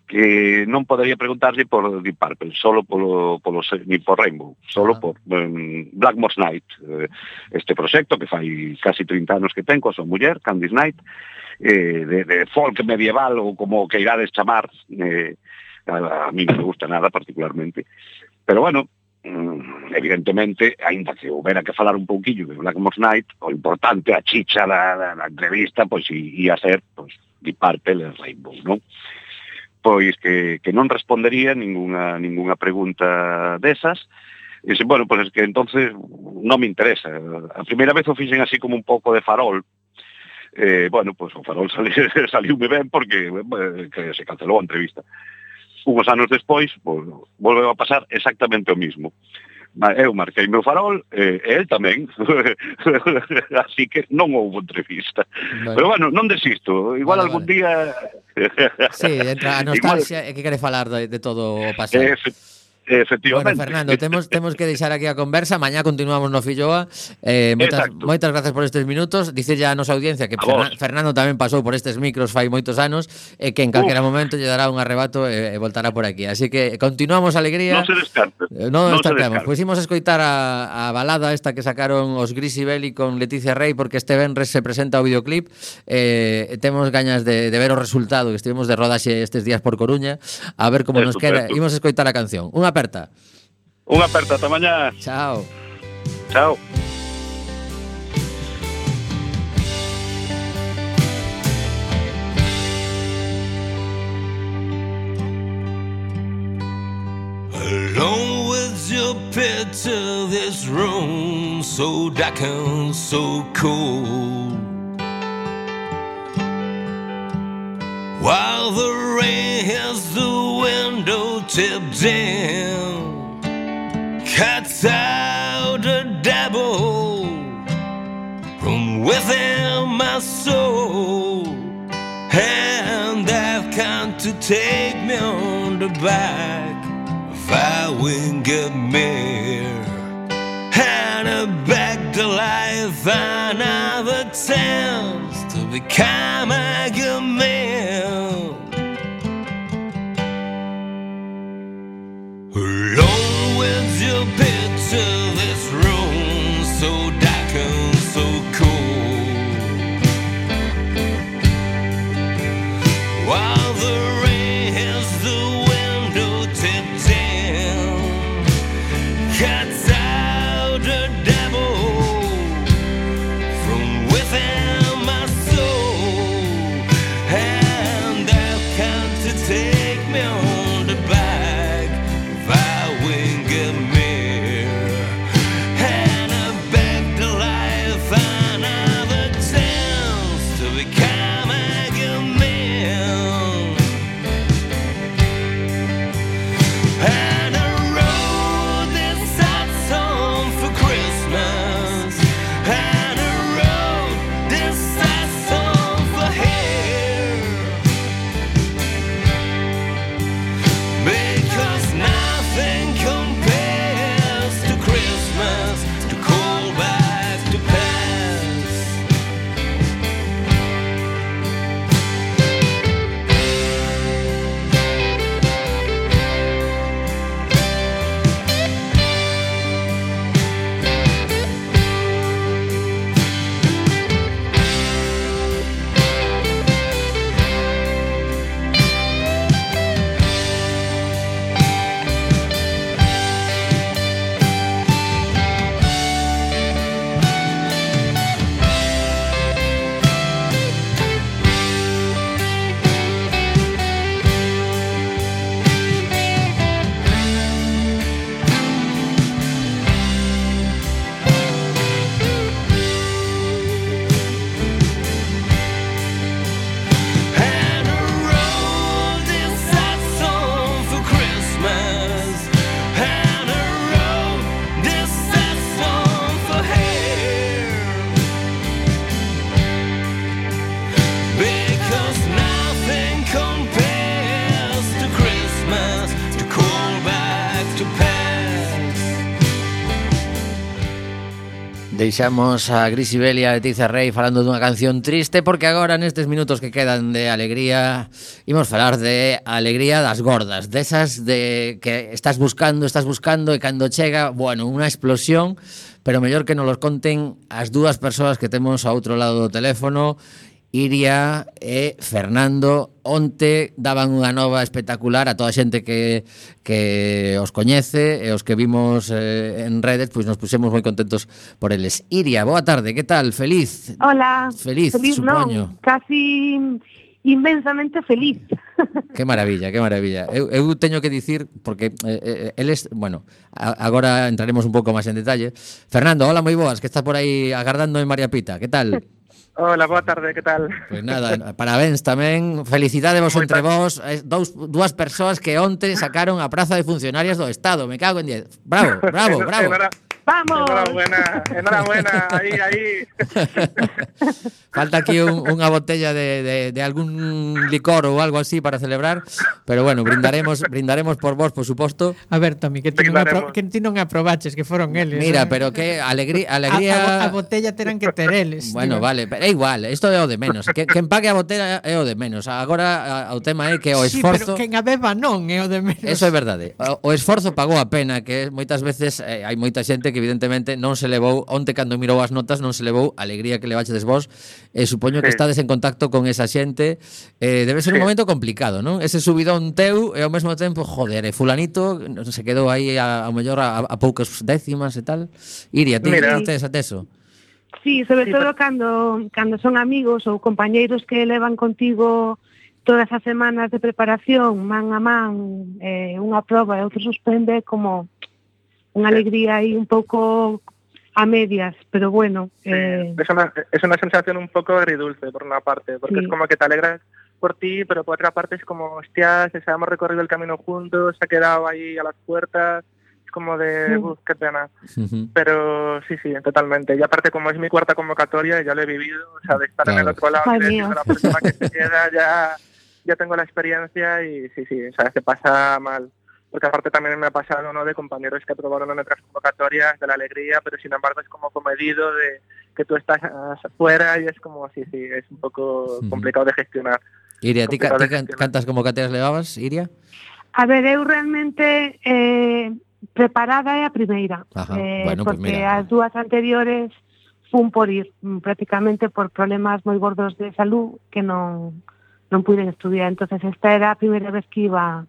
Speaker 6: que non podería preguntarlle por Deep Purple, solo ni por Rainbow, solo por Blackmore's Night, este proxecto que fai casi 30 anos que ten coa súa muller, Candice Night, de folk medieval ou como que irades chamar, a mí non me gusta nada particularmente, pero bueno, evidentemente, aínda que houbera que falar un pouquillo de Blackmore's Night, o importante, a chicha da entrevista, pois ia ser Deep Purple e Rainbow, non? Pois que non respondería ninguna pregunta desas. E dixen, bueno, pois es que entonces non me interesa. A primeira vez o fixen así como un pouco de farol. Bueno, pois o farol saliume ben porque que se cancelou a entrevista. Unhos anos despois, pois, volveu a pasar exactamente o mismo. Eu marquei meu farol, e el tamén. Así que non houve entrevista. Bueno. Pero bueno, non desisto. Igual algún día...
Speaker 3: Sí, entra a nostalgia e que quere falar de todo o pasado.
Speaker 6: Efectivamente.
Speaker 3: Bueno, Fernando, temos que deixar aquí a conversa. Mañá continuamos no Filloa. Moitas gracias por estes minutos. Dice ya a nosa audiencia que Fernando tamén pasou por estes micros fai moitos anos e que en calquera momento lle dará un arrebato e voltará por aquí. Así que continuamos a alegría.
Speaker 6: Non se descarte.
Speaker 3: Non descartemos. Pois imos escoitar a balada esta que sacaron os Grisi Belli con Leticia Rey, porque este venres se presenta o videoclip. Temos gañas de ver o resultado, que estivemos de rodaxe estes días por Coruña, a ver como nos queda. Imos escoitar a canción. Unha aperta.
Speaker 6: Unha aperta, ata mañá.
Speaker 3: Chao.
Speaker 6: Chao.
Speaker 2: Alone with your picture, this room so dark and so cold. While the rain hits the window tipped down, cuts out a devil from within my soul, and they've come to take me on the back of a winged mare, and a back to life another chance to become a good man. Alone with your picture, this room so dark and so cold. While the rain hits the window tipped down, cuts out the devil from within my soul.
Speaker 3: Deixamos a Gris Ibelia e Leticia Rey falando dunha canción triste, porque agora nestes minutos que quedan de alegría imos falar de alegría das gordas, desas de que estás buscando e cando chega, bueno, unha explosión, pero mellor que nos los conten as dúas persoas que temos ao outro lado do teléfono, Iria e Fernando. Onte daban unha nova espectacular a toda a xente que os coñece e os que vimos en redes, pois nos pusemos moi contentos por eles. Iria, boa tarde, que tal? Feliz?
Speaker 7: Hola.
Speaker 3: Feliz supoño.
Speaker 7: Non, casi inmensamente feliz.
Speaker 3: Que maravilla, que maravilla. Eu teño que dicir, porque eles, bueno, agora entraremos un pouco máis en detalle. Fernando, hola, moi boas, que estás por aí agardando en María Pita, que tal?
Speaker 8: Hola, boa tarde, que tal?
Speaker 3: Pois nada, parabéns tamén, felicidade vos entre vos, dúas persoas que onte sacaron a praza de funcionarias do Estado, me cago en 10. Bravo, bravo, bravo.
Speaker 7: Vamos.
Speaker 8: Enhorabuena, aí.
Speaker 3: Falta aquí unha botella de algún licor ou algo así para celebrar, pero bueno, brindaremos por vos, por suposto.
Speaker 5: A ver, Tomi, que ti non aprobaches, que foron eles.
Speaker 3: Mira, pero que alegría...
Speaker 5: A botella terán que ter eles.
Speaker 3: Bueno, vale, pero é igual, isto é o de menos. Que empaque a botella é o de menos. Agora o tema é que o esforzo...
Speaker 5: Sí, pero quen a beba non é o de menos.
Speaker 3: Eso é verdade. O esforzo pagou a pena, que moitas veces hai moita xente que evidentemente non se levou, onte cando mirou as notas non se levou a alegría que levachedes vos, supoño que estades en contacto con esa xente, debe ser un momento complicado, non? Ese subidón teu e ao mesmo tempo, joder, fulanito se quedou aí ao mellor a poucas décimas e tal. Iria, ti tes ateso?
Speaker 7: Sí, sobre todo cando son amigos ou compañeiros que levan contigo todas as semanas de preparación, man a man, unha proba e outro suspende, como unha alegría aí un pouco a medias, pero bueno.
Speaker 8: Es una sensación un poco agridulce por una parte, porque es como que te alegras por ti, pero por otra parte es como, hostias, hemos recorrido el camino juntos, se ha quedado ahí a las puertas, es como de, qué pena. Pero sí, totalmente. Y aparte, como es mi cuarta convocatoria, ya lo he vivido, o sea, de estar en el otro lado y de la persona que se queda, ya tengo la experiencia y sí, o sea, se pasa mal. Porque aparte también me ha pasado, ¿no?, de compañeros que aprobaron en otras convocatorias, de la alegría, pero sin embargo es como comedido de que tú estás afuera y es como, sí, es un poco complicado de gestionar.
Speaker 3: Iria, ti cantas convocatorias levabas, Iria?
Speaker 7: A ver, eu realmente preparada é a primeira,
Speaker 3: bueno,
Speaker 7: porque
Speaker 3: pues mira,
Speaker 7: as dúas anteriores fun por ir, prácticamente por problemas moi gordos de salud que non puiden estudiar, entonces esta era a primeira vez que iba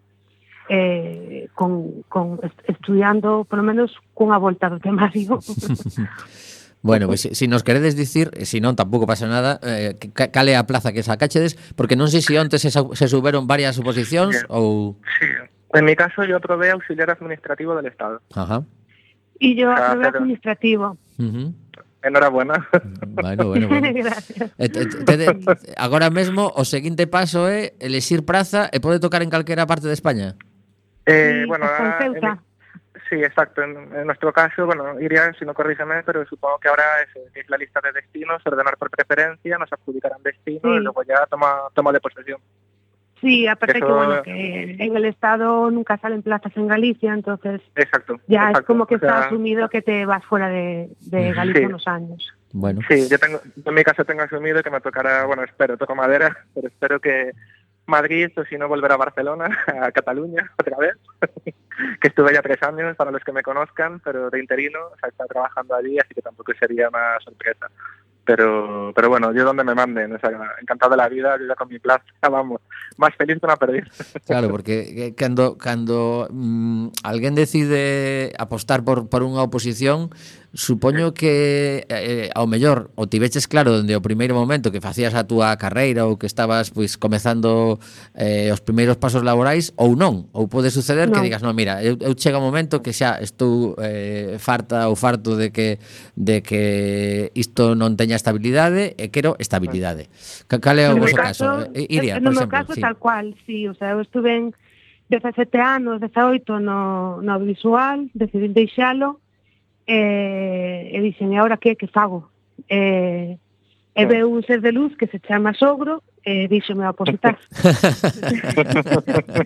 Speaker 7: estudiando, por lo menos cunha volta do temario.
Speaker 3: Bueno, pues si nos queredes dicir, si non tampouco pasa nada, cal é a plaza que sacachedes, porque non sei se onte se suberon varias oposicións ou...
Speaker 8: Sí, en mi caso yo aprobé auxiliar administrativo del Estado.
Speaker 3: Ajá.
Speaker 7: Y yo aprobé administrativo.
Speaker 8: Enhorabuena.
Speaker 3: Bueno.
Speaker 7: Gracias.
Speaker 3: Agora mesmo o seguinte paso é elexir praza e pode tocar en calquera parte de España.
Speaker 8: Bueno, sí, exacto. En nuestro caso, bueno, Iria, si no corrígeme, pero supongo que ahora es la lista de destinos, ordenar por preferencia, nos adjudicarán destino y luego ya toma de posesión.
Speaker 7: Sí, aparte que bueno, que en el Estado nunca salen plazas en Galicia, entonces
Speaker 8: exacto.
Speaker 7: Es como que está asumido que te vas fuera de Galicia unos años.
Speaker 3: Bueno.
Speaker 8: Sí, en mi caso tengo asumido que me tocará, bueno, toco madera, pero espero que Madrid, o si no volver a Barcelona, a Cataluña otra vez, que estuve ya 3 años para los que me conozcan, pero de interino, o sea, está trabajando allí, así que tampoco sería una sorpresa. Pero bueno, yo donde me manden, o sea, encantado de la vida, yo ya con mi plaza, vamos, máis feliz que unha perdiz.
Speaker 3: Claro, porque cando alguén decide apostar por unha oposición, supoño que ao mellor o tiveches claro dende o primeiro momento que facías a túa carreira ou que estabas pois comezando os primeiros pasos laborais, ou non, ou pode suceder que digas, non, mira, eu chega un momento que xa estou farta ou farto de que isto non teña estabilidade e quero estabilidade. Cal é o vosso caso? Iria, por exemplo.
Speaker 7: No meu caso, tal cual, sí, o sea, eu estuve en 17 anos, 18 no visual, decidí deixalo, e dixen, e agora que fago? E veu un ser de luz que se chama Sogro e díxome a opositar.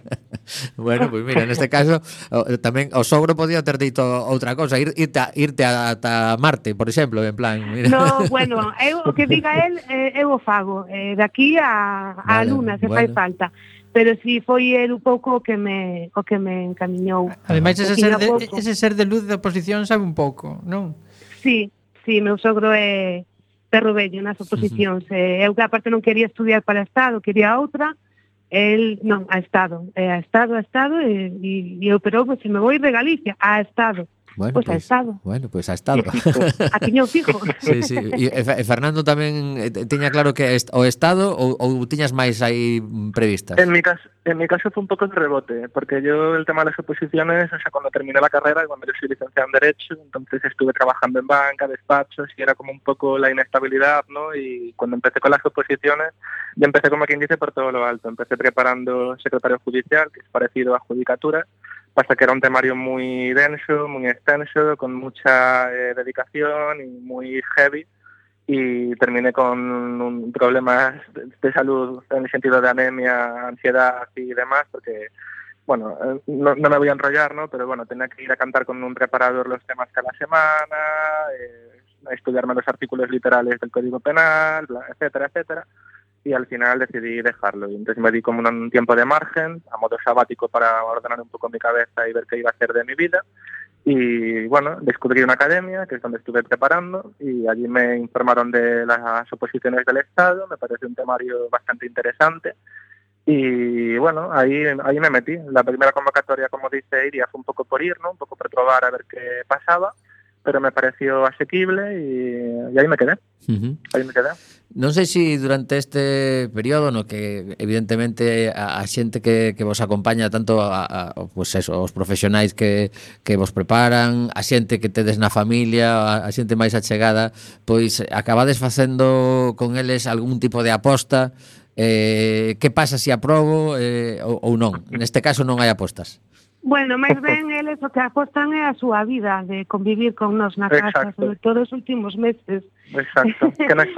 Speaker 3: Bueno, pois mira, neste caso tamén o sogro podía ter dito outra cousa, irte ata Marte, por exemplo, en plan, mira.
Speaker 7: No, bueno, o que diga el, eu o fago, de aquí a
Speaker 3: Vale,
Speaker 7: Luna, se
Speaker 3: bueno.
Speaker 7: fai falta. Pero si foi el un pouco o que me encamiñou.
Speaker 5: Ademais,
Speaker 7: Poquinho a pouco.
Speaker 5: ese ser de luz da oposición sabe un pouco, non?
Speaker 7: Sí, meu sogro é perro vello nas oposicións. Eu que aparte non quería estudiar para Estado, quería outra. El non, a Estado, e eu, pero se me vou de Galicia, a Estado.
Speaker 3: Bueno,
Speaker 7: Pois a Estado.
Speaker 3: Bueno, pois a Estado.
Speaker 7: A tiño fijo.
Speaker 3: Sí, sí. E Fernando tamén tiña claro que o Estado ou tiñas máis aí previstas?
Speaker 8: En mi caso fue un poco de rebote, porque yo el tema de las oposiciones, o sea, cuando terminé la carrera, cuando yo soy licenciado en Derecho, entonces estuve trabajando en banca, despachos, y era como un poco la inestabilidad, ¿no? Y cuando empecé con las oposiciones, yo empecé, como quien dice, por todo lo alto. Empecé preparando secretario judicial, que es parecido a judicatura, pasa que era un temario muy denso, muy extenso, con mucha dedicación y muy heavy, y terminé con problemas de salud en el sentido de anemia, ansiedad y demás, porque, bueno, no me voy a enrollar, ¿no? Pero bueno, tenía que ir a cantar con un preparador los temas cada semana, estudiarme los artículos literales del Código Penal, etcétera, etcétera. Y al final decidí dejarlo. Y entonces me di como un tiempo de margen, a modo sabático, para ordenar un poco mi cabeza y ver qué iba a hacer de mi vida. Y bueno, descubrí una academia, que es donde estuve preparando, y allí me informaron de las oposiciones del Estado. Me pareció un temario bastante interesante. Y bueno, ahí me metí. La primera convocatoria, como dice Iria, fue un poco por ir, ¿no? Un poco por probar a ver qué pasaba, pero me pareció asequible y ahí me quedé. Aí me quedé.
Speaker 3: Non sei se durante este período no que evidentemente a xente que vos acompaña tanto pues eso, os profesionais que vos preparan, a xente que tedes na familia, a xente máis achegada, pois acabades facendo con eles algún tipo de aposta. Que pasa se aprobo ou non? Neste caso non hai apostas.
Speaker 7: Bueno, máis ben eles o que apostan é a súa vida de convivir con nós na casa, sobre todo os últimos meses.
Speaker 8: Exacto, que no es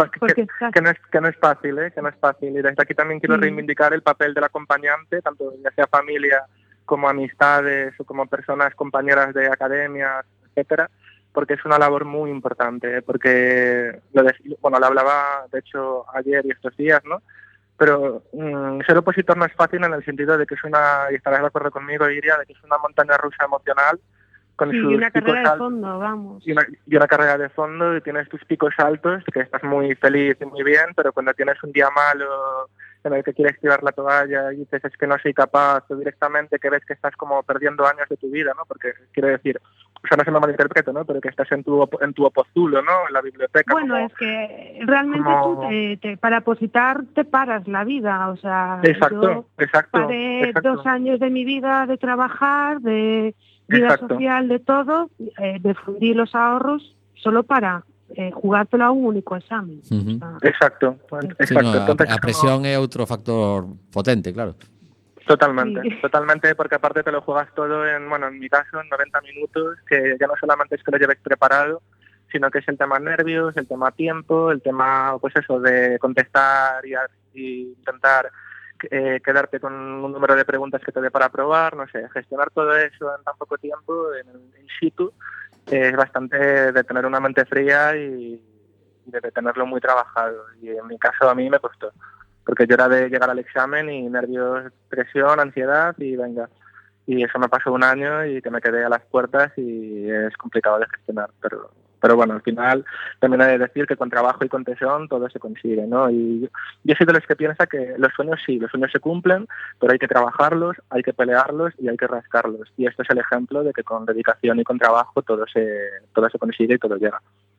Speaker 8: fácil, que no es fácil. Y desde aquí también quiero reivindicar el papel del acompañante, tanto ya sea familia como amistades o como personas compañeras de academia, etcétera, porque es una labor muy importante, porque lo hablaba de hecho ayer y estos días, ¿no? Pero ser opositor no es fácil en el sentido de que es y estarás de acuerdo conmigo, Iria, de que es una montaña rusa emocional, con sus
Speaker 7: y una carrera
Speaker 8: picos
Speaker 7: de fondo, vamos.
Speaker 8: Y una carrera de fondo, y tienes tus picos altos, que estás muy feliz y muy bien, pero cuando tienes un día malo en el que quieres tirar la toalla y dices es que no soy capaz, o directamente que ves que estás como perdiendo años de tu vida, ¿no? Porque quiero decir, o sea, no se me malinterprete, ¿no? Pero que estás en tu opozulo, ¿no? En la biblioteca.
Speaker 7: Bueno, es que realmente tú para opositar te paras la vida, o sea,
Speaker 8: exacto.
Speaker 7: Paré 2 años de mi vida de trabajar, de vida social, de todo, de fundir los ahorros solo para jugártelo a un único examen.
Speaker 3: O sea,
Speaker 8: exacto.
Speaker 3: Sí, no, entonces, a presión é outro factor potente, claro.
Speaker 8: Totalmente, porque aparte te lo juegas todo en mi caso, en 90 minutos, que ya no solamente es que lo lleves preparado, sino que es el tema nervios, el tema tiempo, el tema, pues eso, de contestar y intentar quedarte con un número de preguntas que te dé para probar, no sé, gestionar todo eso en tan poco tiempo, in situ, es bastante de tener una mente fría y de tenerlo muy trabajado. Y en mi caso a mí me costó, porque yo era de llegar al examen y nervios, presión, ansiedad y venga. Y eso me pasó 1 año y que me quedé a las puertas y es complicado de gestionar, pero bueno, al final también hay que decir que con trabajo y con tesón todo se consigue, ¿no? Y yo soy de los que piensa que los sueños se cumplen, pero hay que trabajarlos, hay que pelearlos y hay que rascarlos. Y esto es el ejemplo de que con dedicación y con trabajo todo se consigue y todo llega.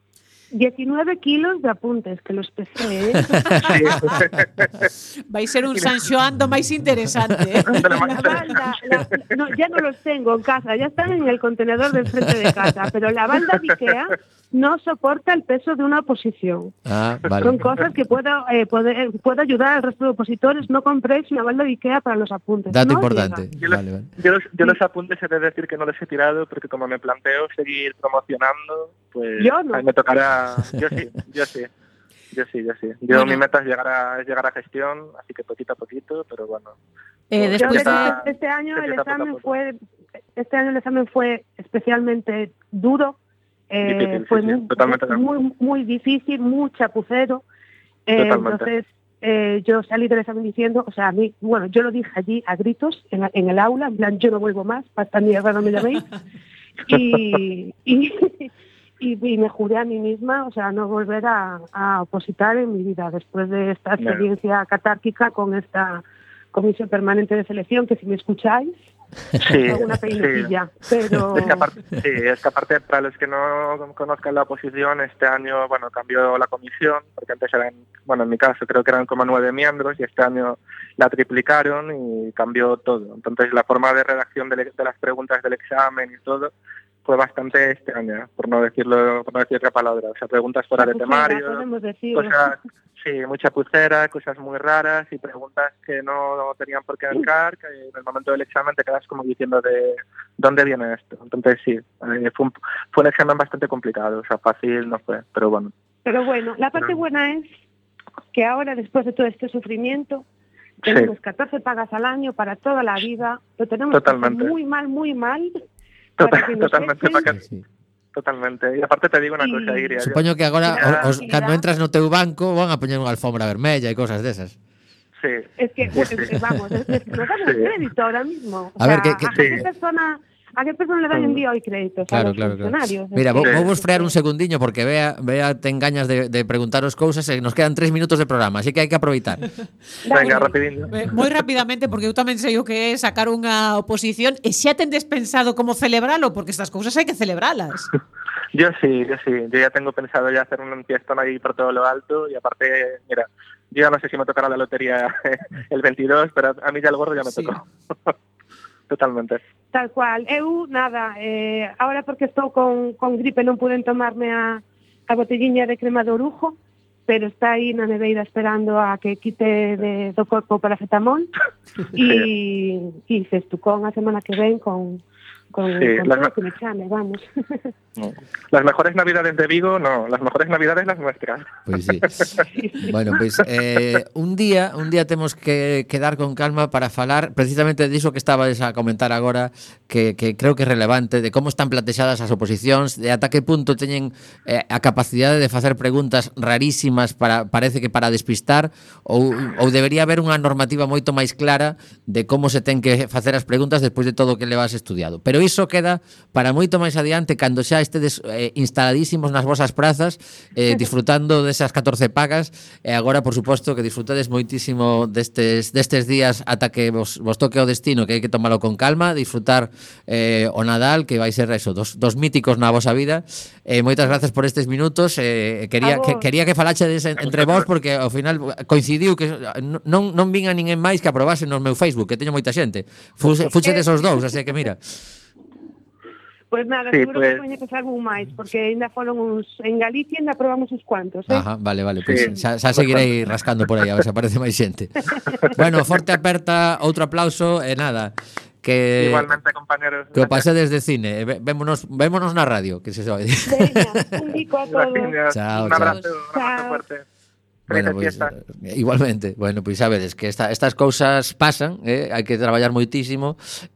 Speaker 7: 19 kilos de apuntes, que los pesé, ¿eh?
Speaker 8: Sí.
Speaker 4: Va a ser un San Xoando máis interesante, ¿eh?
Speaker 7: La balda, no, ya no los tengo en casa, ya están en el contenedor del frente de casa, pero la balda de Ikea no soporta el peso de una oposición.
Speaker 3: Vale.
Speaker 7: Son cosas que puedo ayudar al resto de opositores. No compréis una balda de Ikea para los apuntes.
Speaker 3: Dato
Speaker 7: no
Speaker 3: importante.
Speaker 7: Vale.
Speaker 8: Yo los apuntes he de decir que no los he tirado porque como me planteo seguir promocionando, pues
Speaker 7: yo no.
Speaker 8: Ahí me tocará. Yo sí. Mi meta es llegar a gestión, así que poquito a poquito, pero bueno,
Speaker 4: Después
Speaker 7: Este año el
Speaker 8: empieza poco a
Speaker 7: examen fue especialmente duro.
Speaker 8: Difícil,
Speaker 7: Fue
Speaker 8: sí, totalmente.
Speaker 7: muy difícil, muy chapucero.
Speaker 8: Totalmente.
Speaker 7: Entonces, yo salí del examen diciendo, o sea, a mí, bueno, yo lo dije allí a gritos en el aula, en plan, yo no vuelvo más, hasta mierda no me llaméis. Y me juré a mí misma, o sea, no volver a opositar en mi vida después de esta experiencia catárquica con esta comisión permanente de selección, que si me escucháis,
Speaker 8: Sí,
Speaker 7: una peinecilla, pero...
Speaker 8: Es que aparte, para los que no conozcan la oposición, este año, bueno, cambió la comisión, porque antes eran, bueno, en mi caso creo que eran como 9 miembros, y este año la triplicaron y cambió todo. Entonces la forma de redacción de las preguntas del examen y todo fue bastante extraña, por no decir otra palabra. O sea, preguntas fuera de temario, cosas, sí, mucha pucera, cosas muy raras y preguntas que no tenían por qué entrar, que en el momento del examen te quedas como diciendo de dónde viene esto. Entonces sí, fue un examen bastante complicado, o sea, fácil no fue, pero bueno.
Speaker 7: Pero bueno, la parte buena es que ahora, después de todo este sufrimiento, tenemos 14 pagas al año para toda la vida, lo tenemos muy mal. Totalmente. E aparte te digo unha cosa, Iria.
Speaker 3: Supoño que agora cando entras no teu banco van a poñer unha alfombra vermella e cosas desas.
Speaker 7: Sí. Es que, vamos, nos damos crédito ahora mismo. O
Speaker 3: a ver,
Speaker 7: ¿a qué persona le dan envío hoy créditos?
Speaker 3: Claro. Mira, vou vos frear un segundiño porque Bea ten gañas de preguntaros cousas e nos quedan 3 minutos de programa, así que hai que aproveitar.
Speaker 8: Venga, rapidinho.
Speaker 4: Moi rapidamente, porque eu tamén sei o que é sacar unha oposición, e xa tendes pensado como celebralo, porque estas cousas hai que celebralas.
Speaker 8: Yo sí. Yo ya tengo pensado ya hacer un fiestón ahí por todo lo alto, y aparte, mira, yo ya no sé si me tocará la lotería el 22, pero a mí ya el gordo ya me tocó. Totalmente.
Speaker 7: Tal cual. Eu, nada, ahora porque estou con gripe non puden tomarme a botelliña de crema de orujo, pero está aí na neveira esperando a que quite do corpo paracetamol e festucón a semana que ven con todo lo que me chame, vamos.
Speaker 8: No. Las mejores navidades de Vigo, no, las mejores navidades las nuestras.
Speaker 3: Pois sí. Bueno, pois un día temos que quedar con calma para falar precisamente diso que estabas a comentar agora, que creo que é relevante, de como están platexadas as oposicións, de ata que punto teñen a capacidade de facer preguntas rarísimas parece que para despistar, ou debería haber unha normativa moito máis clara de como se ten que facer as preguntas despois de todo o que levas estudiado. Pero iso queda para moito máis adiante, cando xa estedes instaladísimos nas vosas prazas, disfrutando desas 14 pagas, e agora, por suposto, que disfrutades moitísimo destes días ata que vos toque o destino, que hai que tomalo con calma, disfrutar o Nadal, que vai ser eso, dos míticos na vosa vida. Moitas gracias por estes minutos. Quería que falachedes entre vos, porque ao final coincidiu que non vin a ninguén máis que aprobase no meu Facebook, que teño moita xente. Fuchedes os dous, así que mira.
Speaker 7: Pues nada, seguro que poñe que salgo un máis, porque ainda foron en Galicia ainda probamos uns cuantos,
Speaker 3: Ajá, vale, pois xa seguirei rascando por aí, a ver se aparece máis xente. Bueno, forte aperta, outro aplauso e nada. Que
Speaker 8: igualmente, compañeros.
Speaker 3: Que o pasedes de cine, vémonos na radio, que se soe.
Speaker 7: Veña, un bico a todos.
Speaker 3: Chao,
Speaker 8: un abrazo fuerte.
Speaker 3: Bueno, pues, igualmente, bueno, pois sabedes que estas cousas pasan, hai que traballar moitísimo.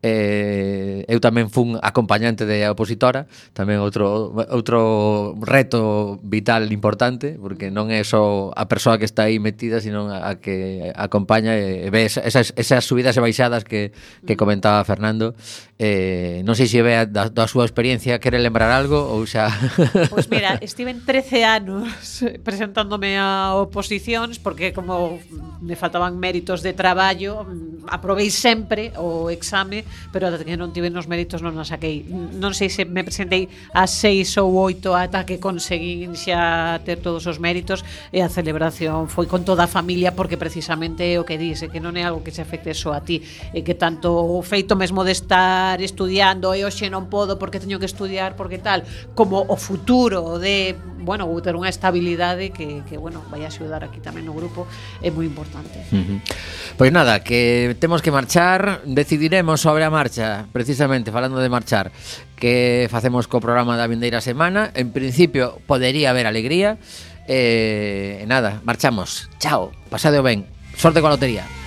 Speaker 3: Eu tamén fun acompañante de opositora, tamén outro reto vital importante, porque non é só a persoa que está aí metida, sino a que acompaña e ve esas subidas e baixadas que comentaba Fernando. Non sei se ve da súa experiencia quere lembrar algo ou xa.
Speaker 4: Pois mira, estive 13 anos presentándome a oposicións, porque como me faltaban méritos de traballo, aprobei sempre o exame, pero ata que non tive nos méritos non as saquei. Non sei se me presentei a 6 ou 8 ata que conseguín xa ter todos os méritos, e a celebración foi con toda a familia, porque precisamente o que dice, que non é algo que se afecte só a ti, e que tanto o feito mesmo de estar estudiando e hoxe non podo porque teño que estudiar porque tal, como o futuro de, bueno, ter unha estabilidade que bueno, vai axudar aquí tamén no grupo, é moi importante.
Speaker 3: Pois nada, que temos que marchar, decidiremos sobre a marcha, precisamente falando de marchar, que facemos co programa da vindeira semana. En principio podería haber alegría, nada, marchamos. Chao, pasadeo ben, sorte coa lotería.